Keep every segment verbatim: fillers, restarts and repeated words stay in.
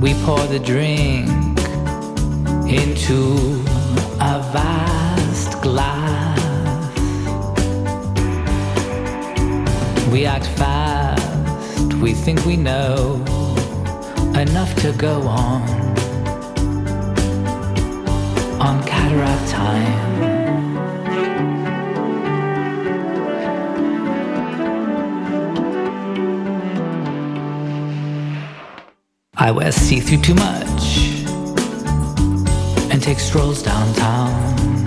We pour the drink into a vast glass. We act fast, we think we know enough to go on, on cataract time. I wear see-through too much and take strolls downtown.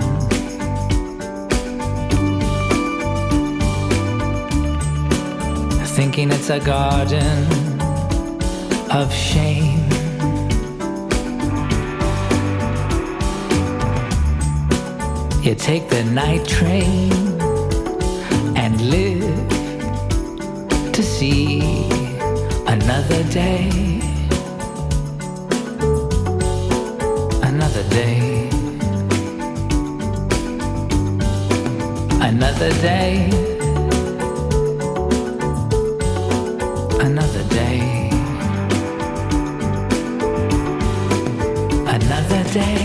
Thinking it's a garden of shame. You take the night train and live to see another day. Another day, another day, another day, another day.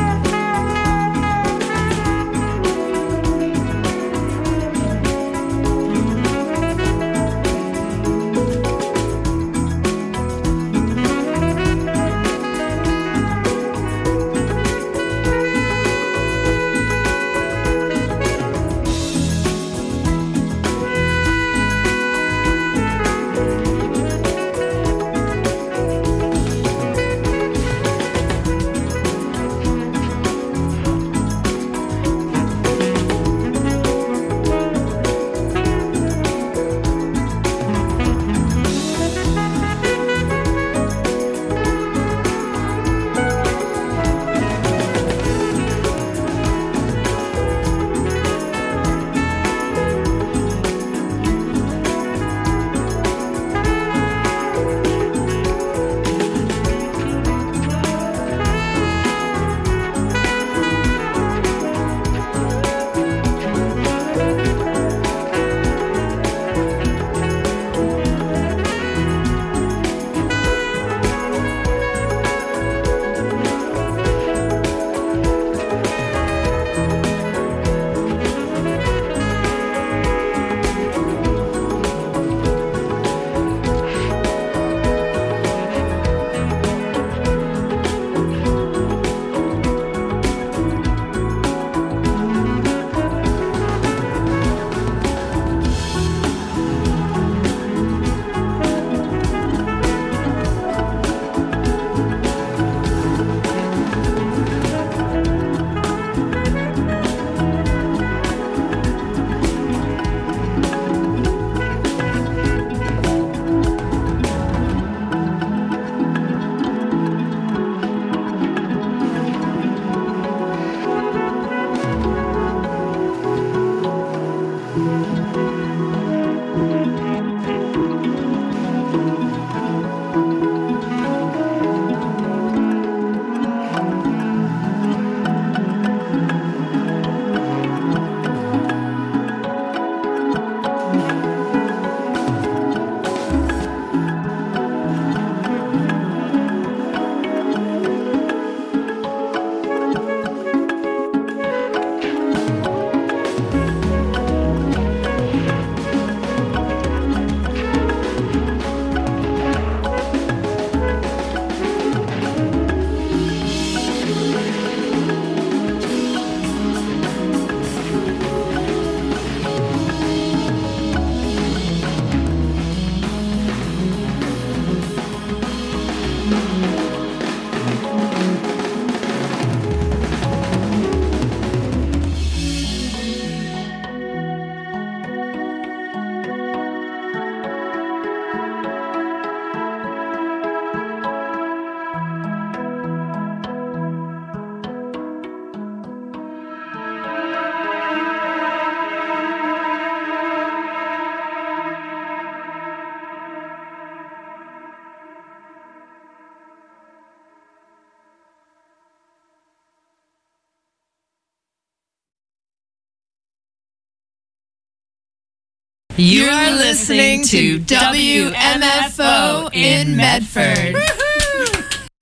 You are listening to W M F O in Medford.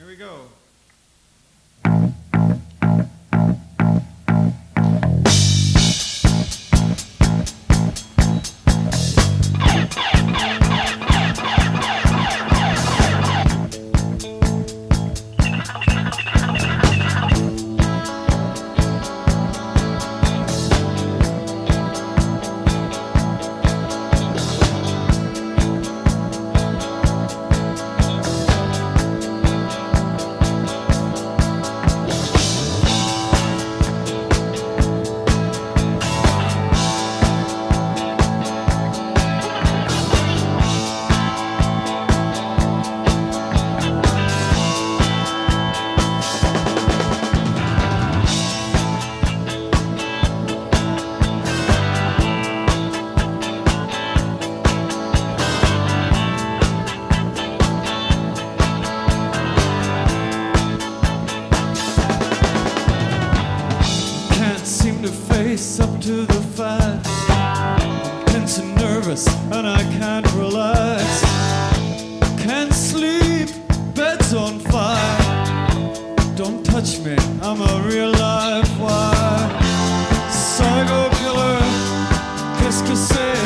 nervous and I can't relax. Can't sleep, bed's on fire. Don't touch me, I'm a real live wire. Psycho killer, qu'est-ce que c'est?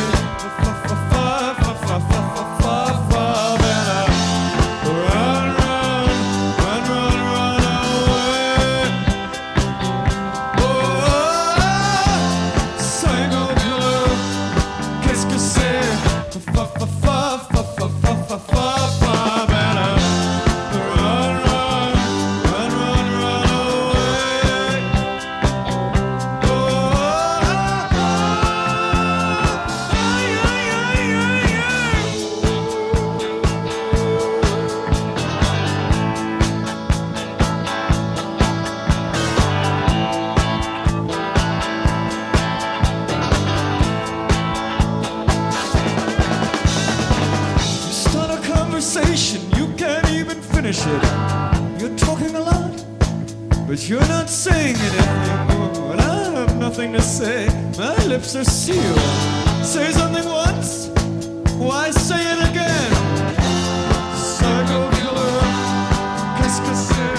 You can't even finish it. You're talking a lot, but you're not saying anything. When I have nothing to say, my lips are sealed. Say something once, why say it again? Psycho killer, qu'est-ce que c'est?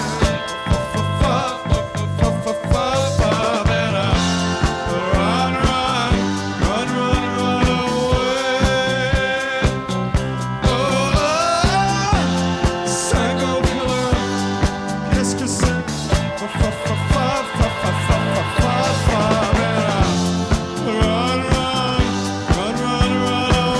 Run, run, run, run, run away.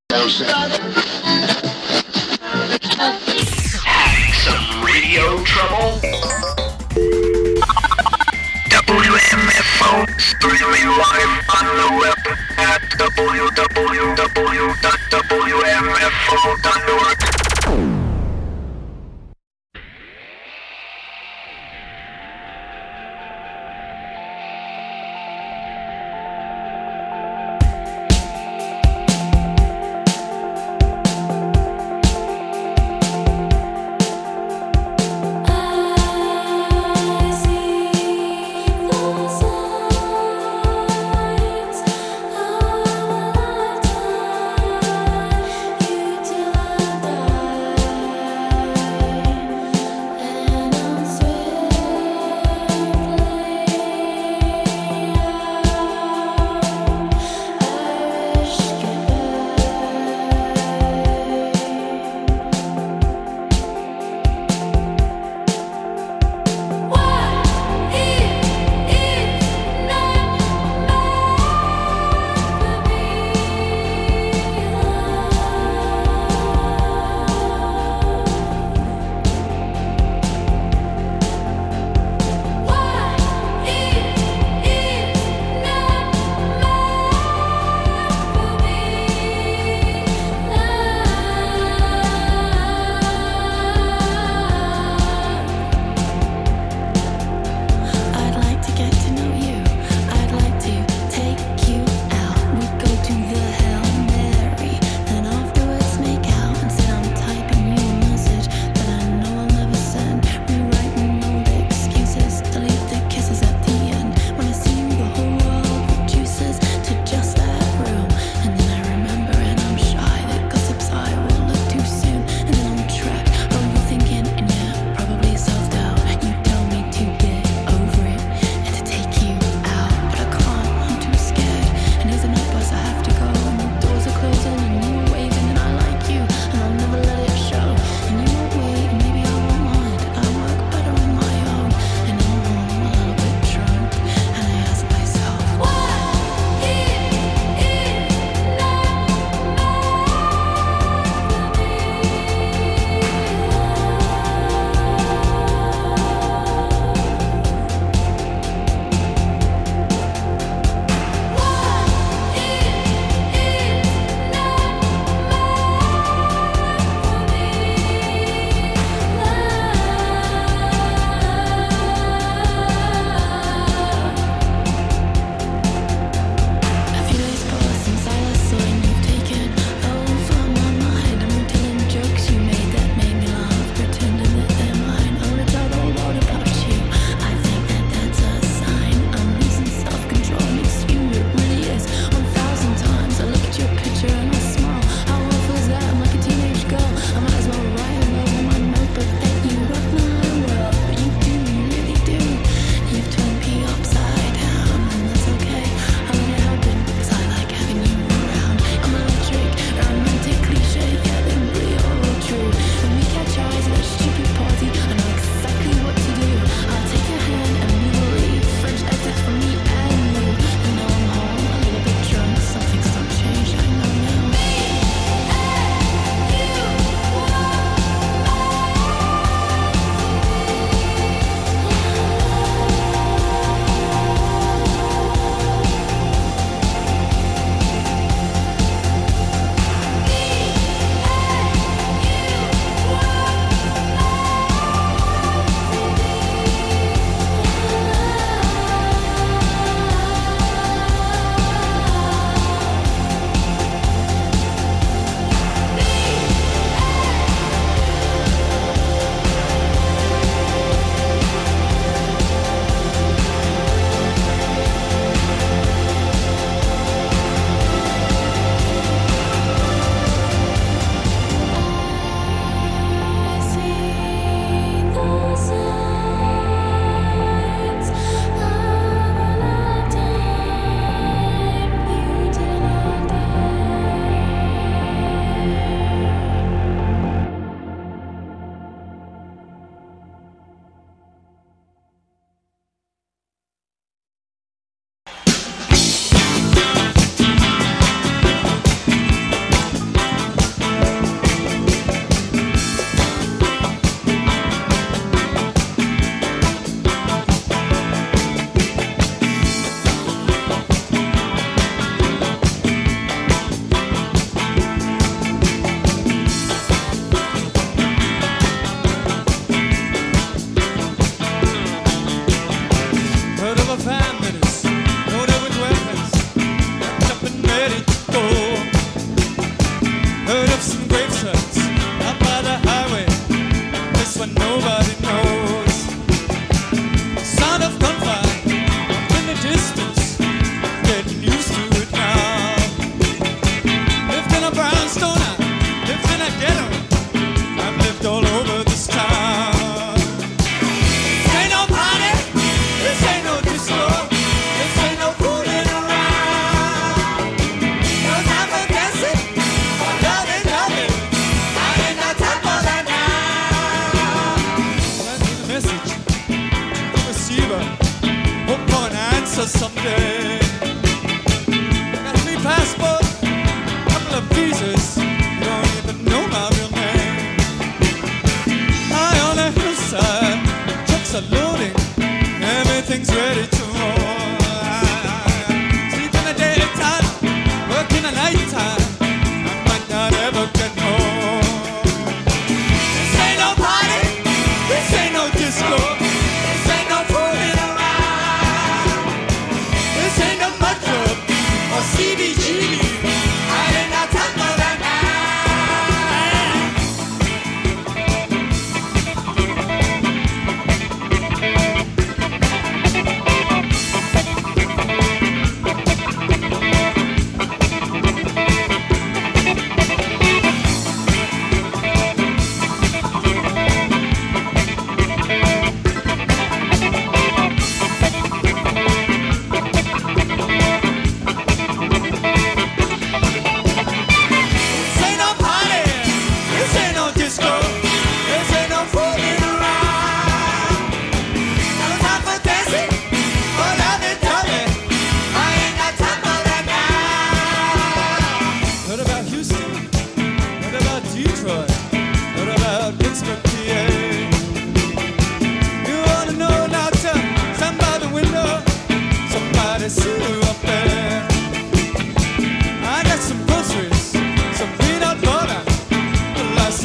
Having some radio trouble? W M F O streaming live on the web at w w w dot w m f o dot org. Till I die.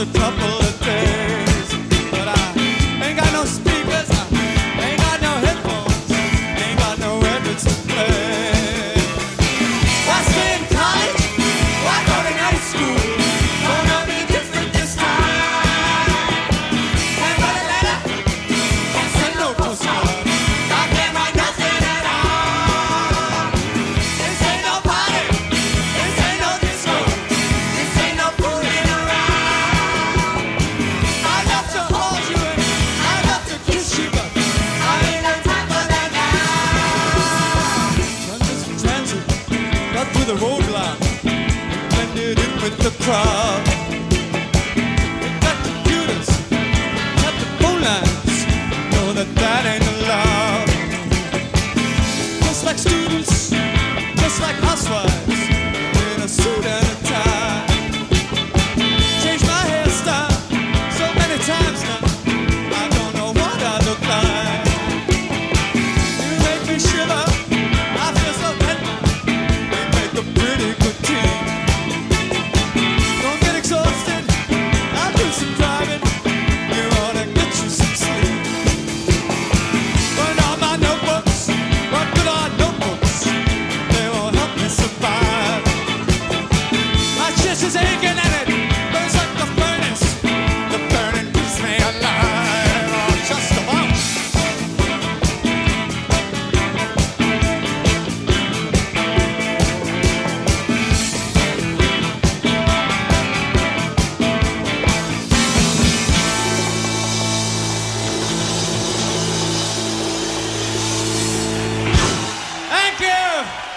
a couple of days. But I ain't got no speakers, I ain't got no headphones, ain't got no records to play. Why stay in college? Why go to night school? Gonna be different this time. Can't write a letter, can't send no postcard. I can't write nothing at all. This ain't no party, this ain't no disco, this ain't no fooling around. I'd love to hold you and I'd love to kiss you, but I ain't got time for that now. London's in transit, got through the roadblock, blended in with the crowd. They got computers, got the phone lines, know that that ain't allowed. Just like students, just like housewives, in a suit and a tie. Changed my hairstyle so many times now, I don't know what I look like. You make me shiver, I feel so tender. We make a pretty good team. Don't get exhausted, I'll do some driving. You ought to get you some sleep. Burn all my notebooks, what good are notebooks? They won't help me survive. My chest is aching and it burns like the furnace. The burning keeps me alive, oh, just about. Thank you.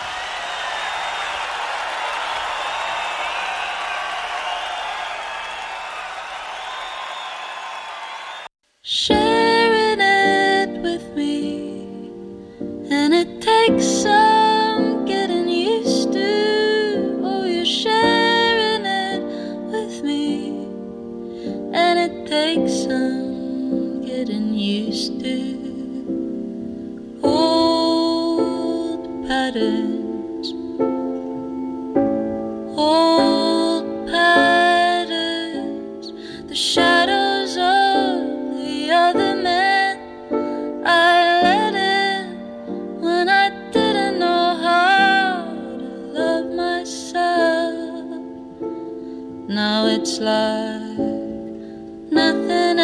Sharing it with me, and it takes some getting used to. Oh, you're sharing it with me, and it takes some getting used to. Old patterns, old patterns, the shadows of the other men I let in when I didn't know how to love myself. Now it's like nothing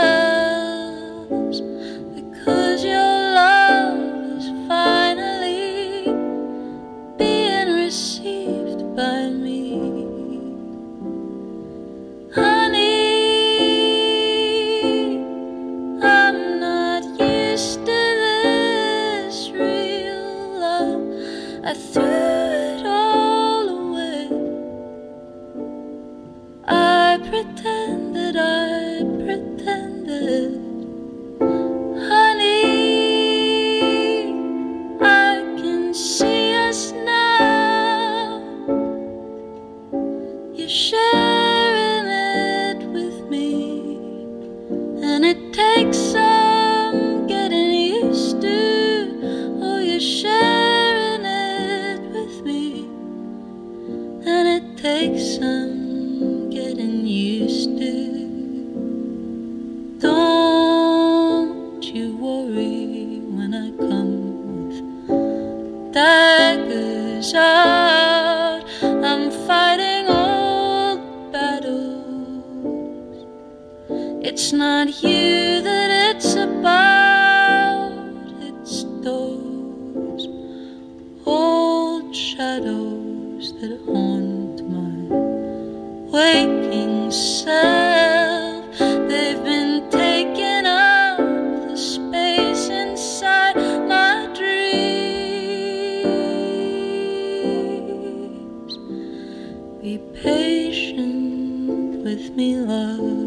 else, because your love is finally being received by me. Honey, I'm not used to this real love. I threw it all away. I pretended, I pretended. Honey, I can see us now. You're sharing it with me, and it takes some getting used to. Oh, you're sharing it with me, and it takes some getting used to. Don't you worry when I come with daggers out. I'm fighting old battles. It's not you that it's about, it's those old shadows that haunt my waking self. They've been taking up the space inside my dreams. Be patient with me, love.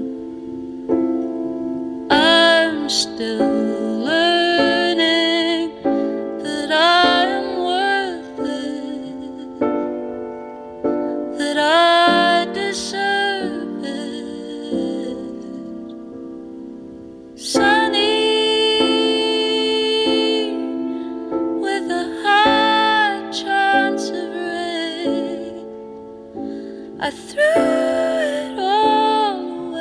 I'm still learning that I am worth it, that I deserve it. Sunny, with a high chance of rain, I threw it all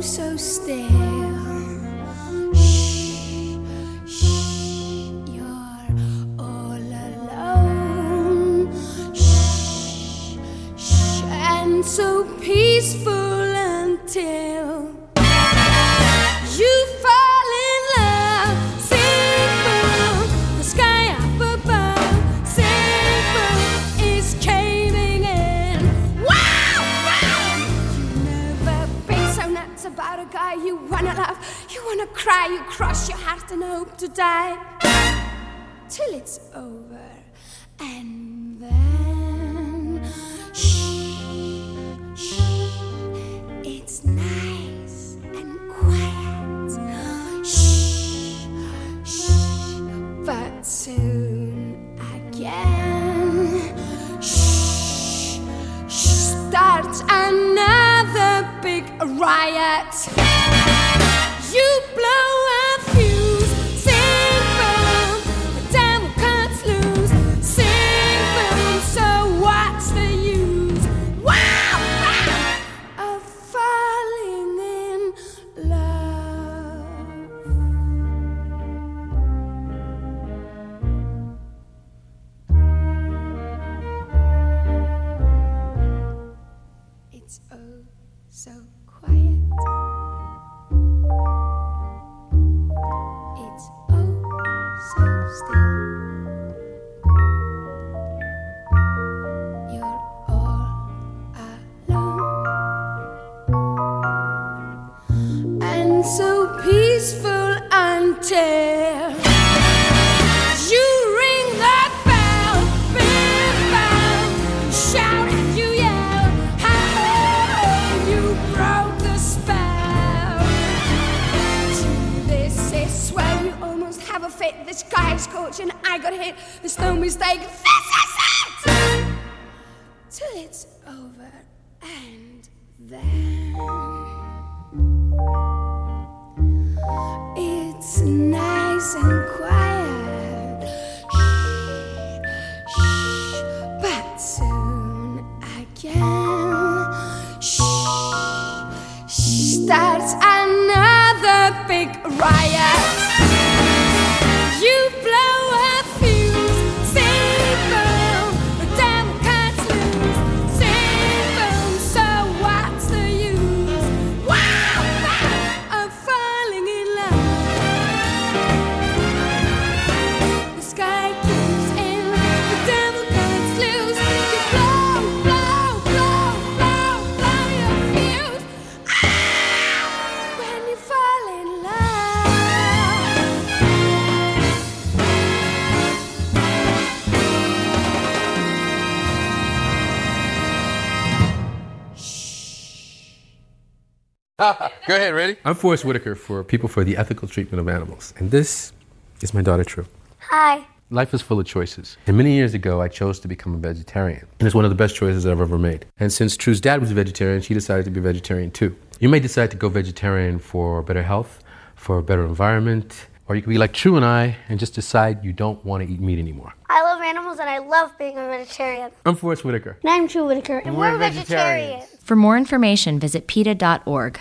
so still. Shh, shh, you're all alone. Shh, shh, and so peaceful until you fall in love. Simple, the sky up above. Simple is caving in. Wow, wow. You never been so nuts about a guy you wanna love. You wanna cry, you cross your heart and hope to die till it's over. And then shh, shh, it's nice and quiet. Shh, shh, but soon again, shh, shh, starts another big riot. You blow a fuse. Simple, the devil cuts loose. Simple, so what's the use? Wow, wow, of falling in love. It's oh so quiet. It's oh so still. You're all alone, and so peaceful until you ring that bell. Big bell, shout and you yell. How you broke the spell. To this is swell, you almost have a fit. This guy's coach and I got hit. There's no mistake. This is it. Till it's over, and then it's nice and quiet. Shh, shh, but soon again, shh, shh, starts another big riot. You blow a fuse. Simple, the devil cuts loose. Simple, so what's the use? Wow, wow, of falling in love. The sky gives in, the devil cuts loose. You blow, blow, blow, blow, blow your fuse. Ah, when you fall in love. Go ahead, ready? I'm Forrest Whitaker for People for the Ethical Treatment of Animals. And this is my daughter, True. Hi. Life is full of choices. And many years ago, I chose to become a vegetarian. And it's one of the best choices I've ever made. And since True's dad was a vegetarian, she decided to be a vegetarian too. You may decide to go vegetarian for better health, for a better environment, or you could be like True and I and just decide you don't want to eat meat anymore. I love animals and I love being a vegetarian. I'm Forrest Whitaker. And I'm True Whitaker, and we're, we're vegetarians. vegetarians. For more information, visit PETA dot org.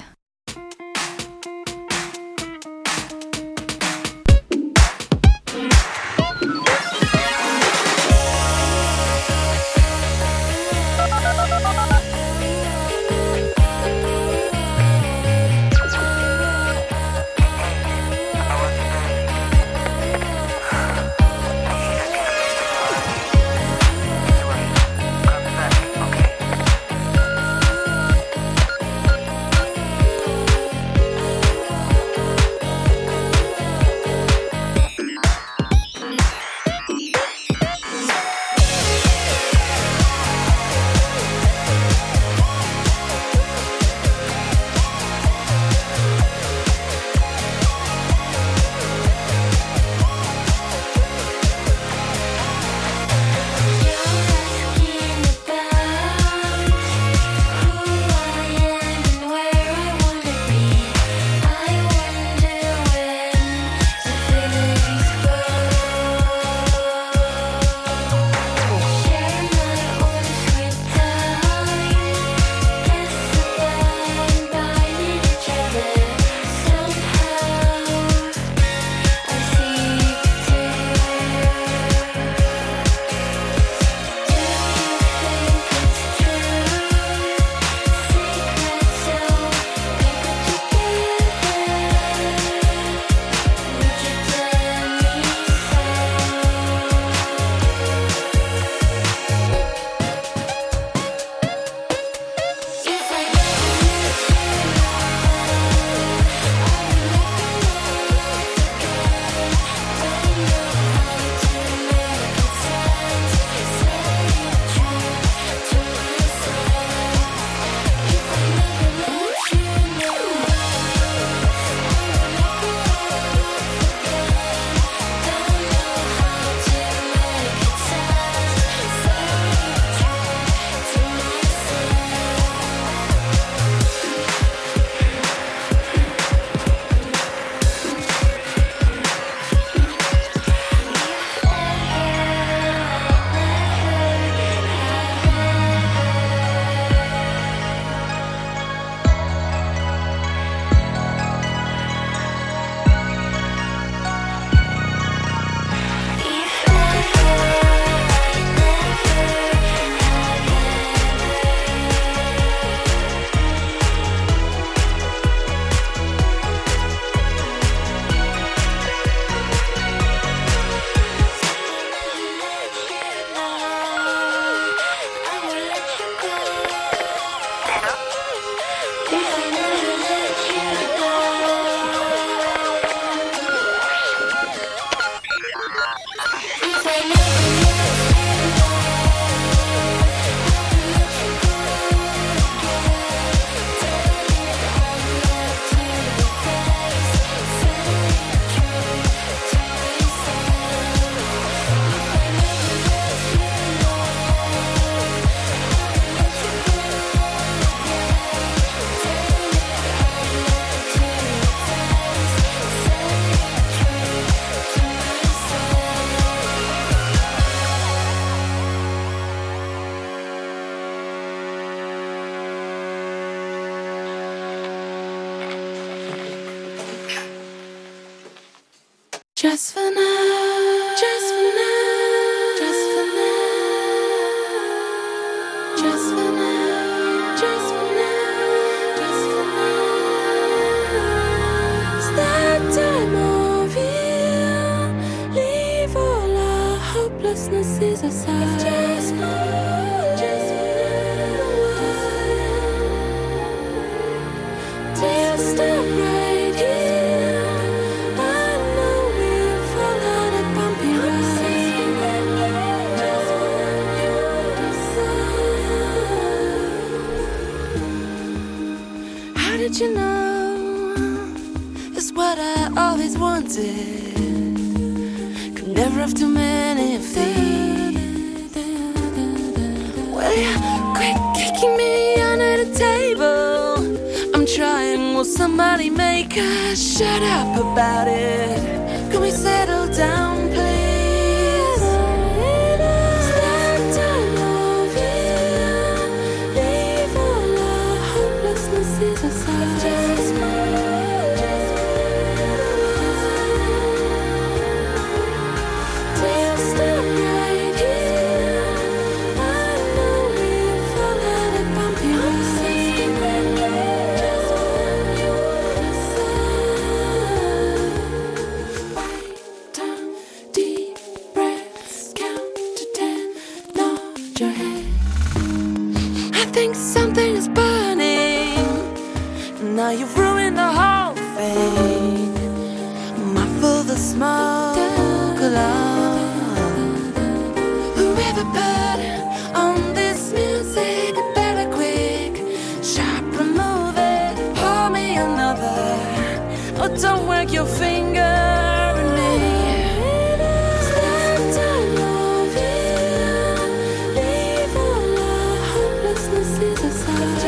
Just for now, just for now, just for now, just for now, just for now, just for now. It's that time of year. Leave all our hopelessnesses aside. Just for, just for now. Till stop right here. Did you know it's what I always wanted? Could never have too many of these. Well, you quit kicking me under the table. I'm trying, will somebody make us shut up about it? Can we settle down, please? It's that time of year. Leave all our hopelessnesses aside. Now you've ruined the whole thing. Muffle the smoke alarm. Whoever put on this music, better quick, sharp, remove it. Pour me another. Oh, don't work your finger at me. It's that time of year. Leave all our hopelessnesses aside.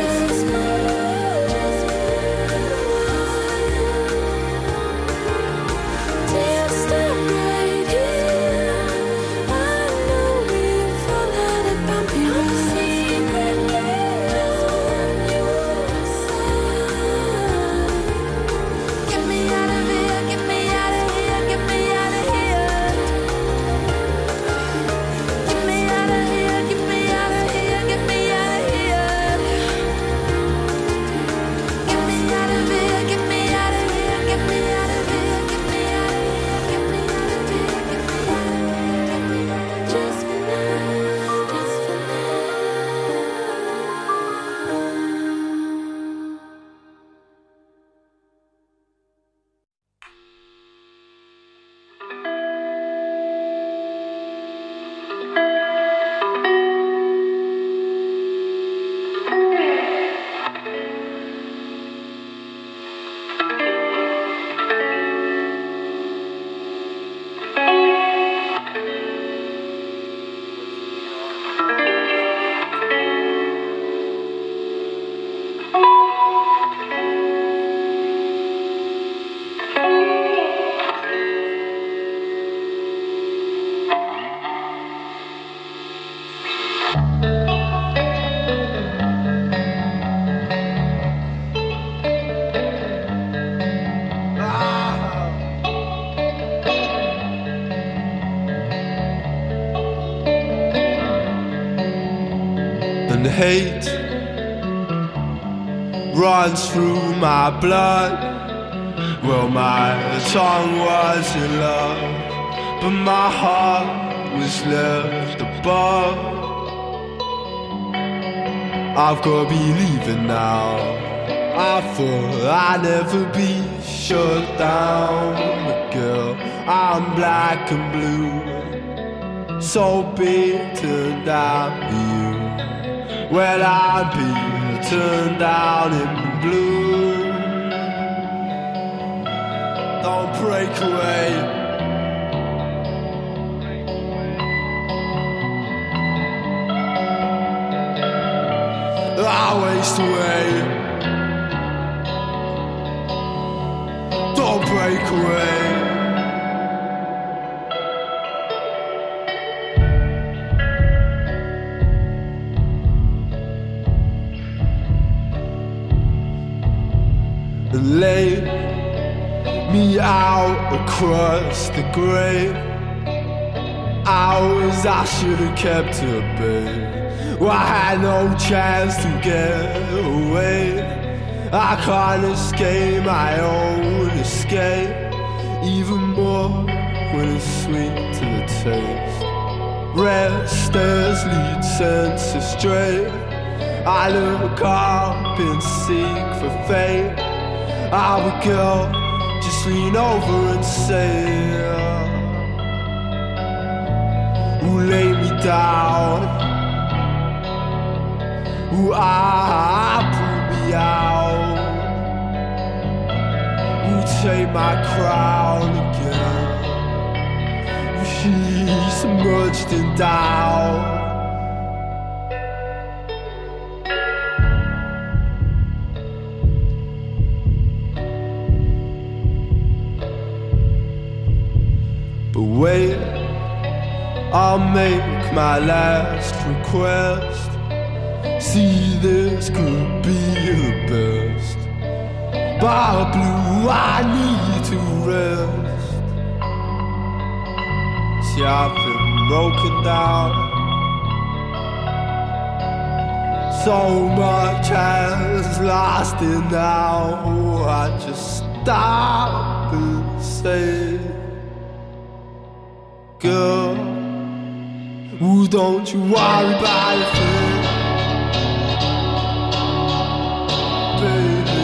And hate runs through my blood. Well, my tongue was in love, but my heart was left above. I've got to be leaving now. I thought I'd never be shut down, but girl, I'm black and blue, so beaten down to you. Well, I'd be turned down in blue. Don't break away. I waste away. Don't break away. And late me out across the grave. Hours I should have kept to bed. Well, I had no chance to get away. I can't escape my own escape, even more when it's sweet to the taste. Restless lead senses stray. I look up and seek for fate. I would go, just lean over and say, who lay me down? Who I pull me out? Who take my crown again? She's submerged in doubt. But wait, I'll make my last request. See, this could be the best. But blue, I need to rest. See, I've been broken down. So much has lasted now. I just stop and say, girl, ooh, don't you worry about a thing, baby.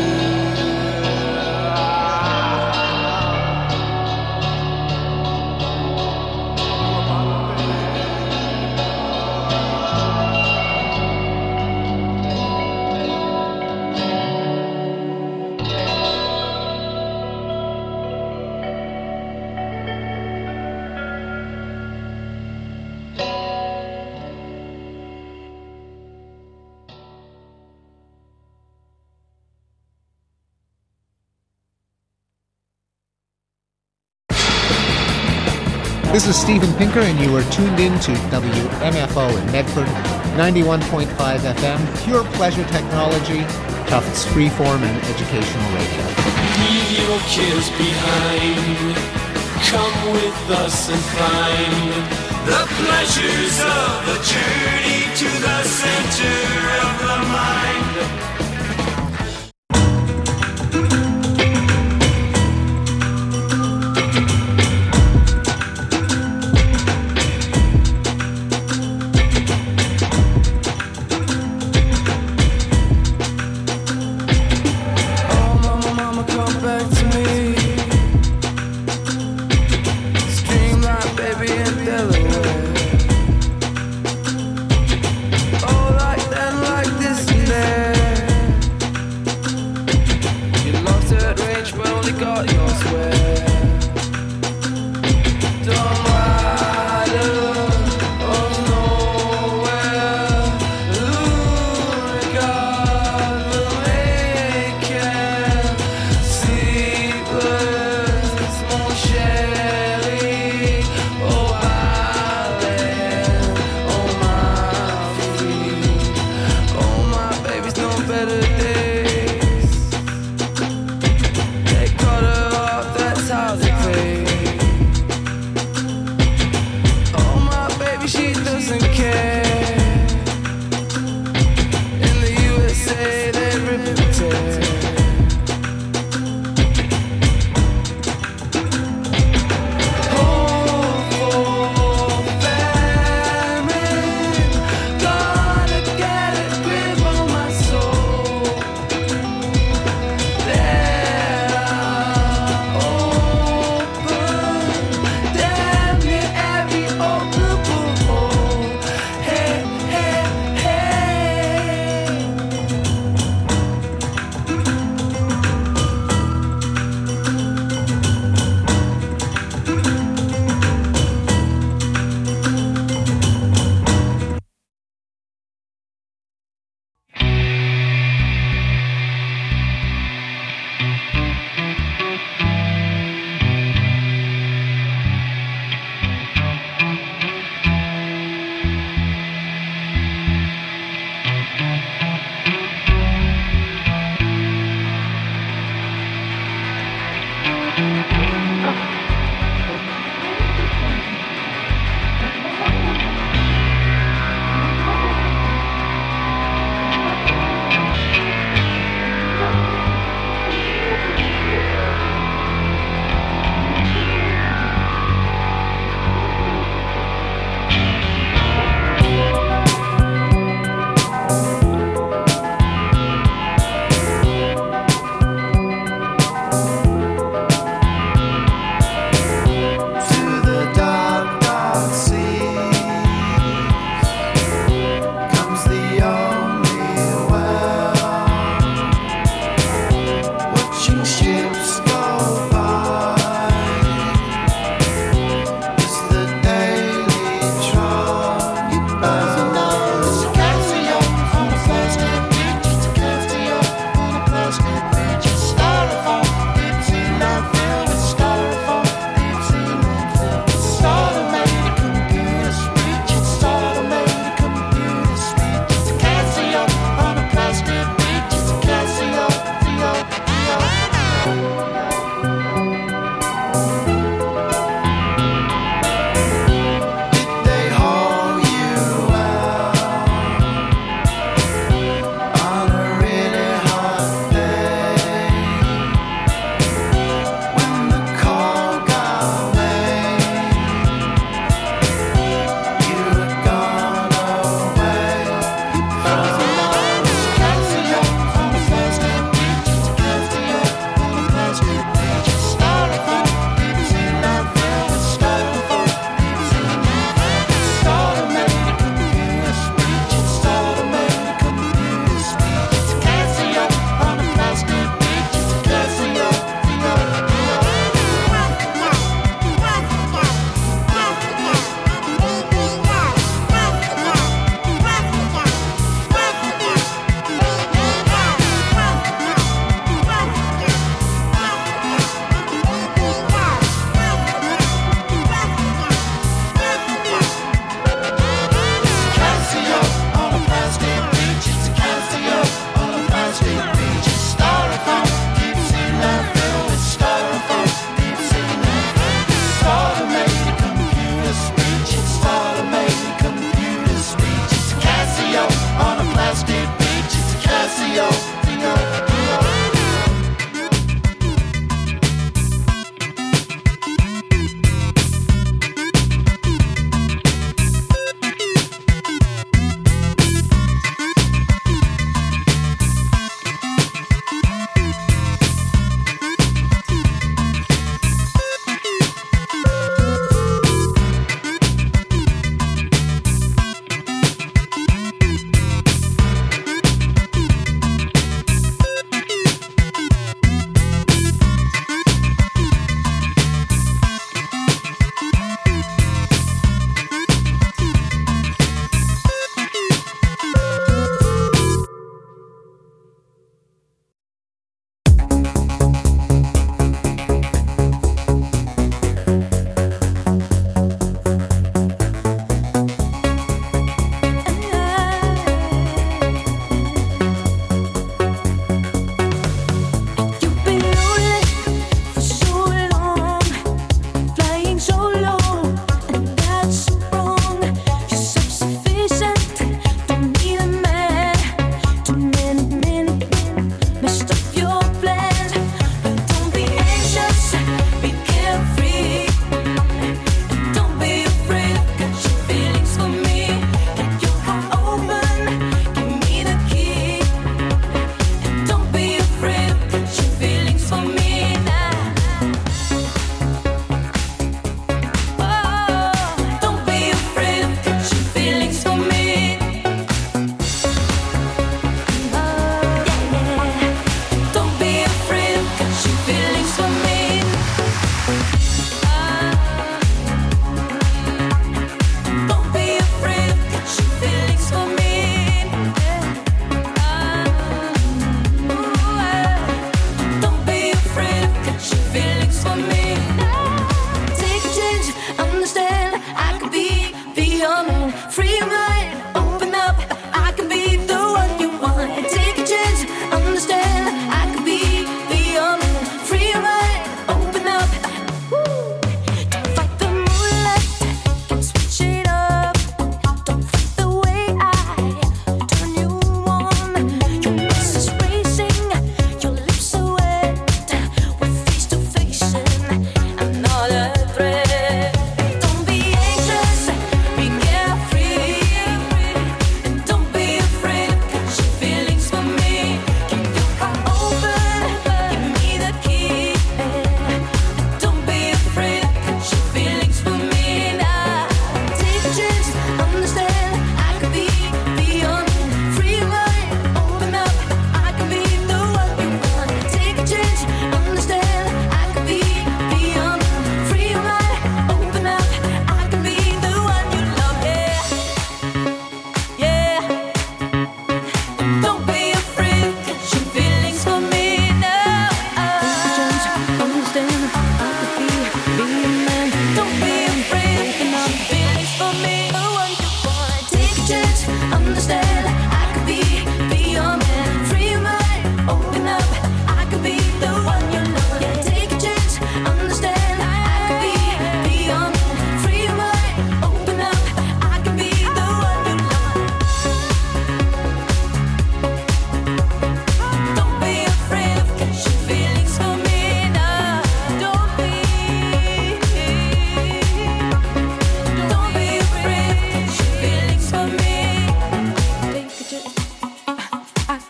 This is Steven Pinker, and you are tuned in to W M F O in Medford, ninety-one point five F M, pure pleasure technology, Tufts freeform and educational radio. Leave your cares behind. Come with us and find the pleasures of the journey to the center of the mind. Oh, like that.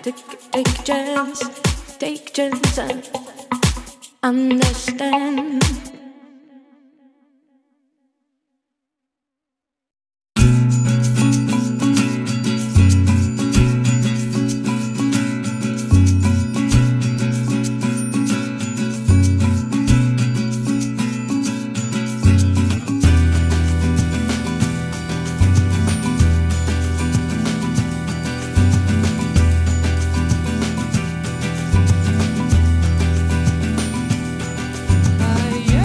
take, take a chance, take a chance and understand. I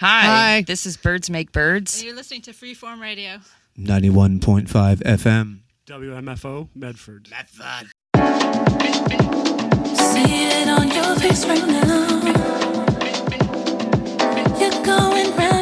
Hi. Hi. This is Birds Make Birds. And you're listening to Freeform Radio. ninety-one point five F M. W M F O, Medford. Medford. See it on your face right now. You're going round.